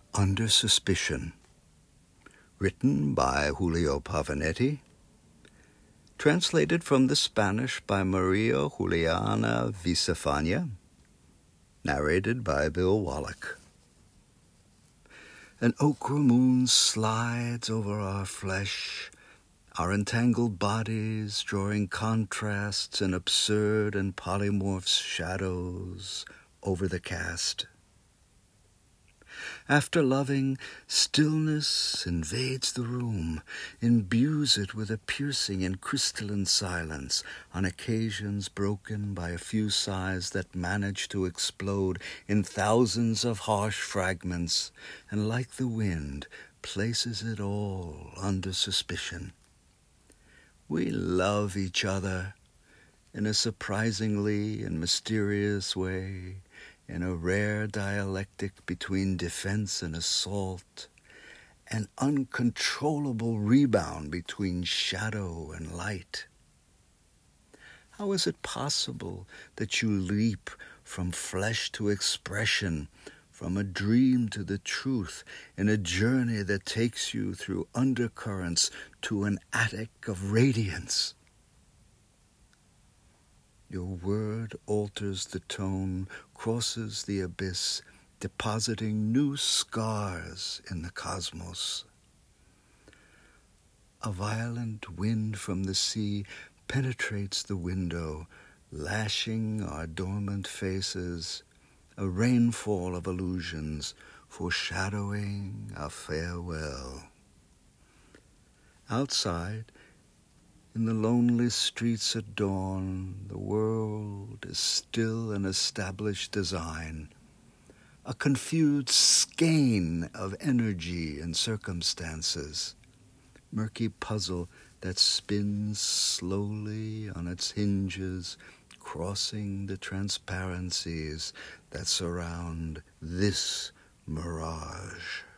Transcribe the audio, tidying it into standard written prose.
Under Suspicion, written by Julio Pavanelli, translated from the Spanish by Maria Juliana Villafaña, narrated by Bill Wallach. An ochre moon slides over our flesh, our entangled bodies drawing contrasts and absurd and polymorph shadows over the cast. After loving, stillness invades the room, imbues it with a piercing and crystalline silence, on occasions broken by a few sighs that manage to explode in thousands of harsh fragments, and like the wind, places it all under suspicion. We love each other in a surprisingly and mysterious way, in a rare dialectic between defense and assault, an uncontrollable rebound between shadow and light. How is it possible that you leap from flesh to expression, from a dream to the truth, in a journey that takes you through undercurrents to an attic of radiance? Your word alters the tone, crosses the abyss, depositing new scars in the cosmos. A violent wind from the sea penetrates the window, lashing our dormant faces, a rainfall of illusions, foreshadowing a farewell. Outside, in the lonely streets at dawn, the world is still an established design, a confused skein of energy and circumstances, murky puzzle that spins slowly on its hinges, crossing the transparencies that surround this mirage.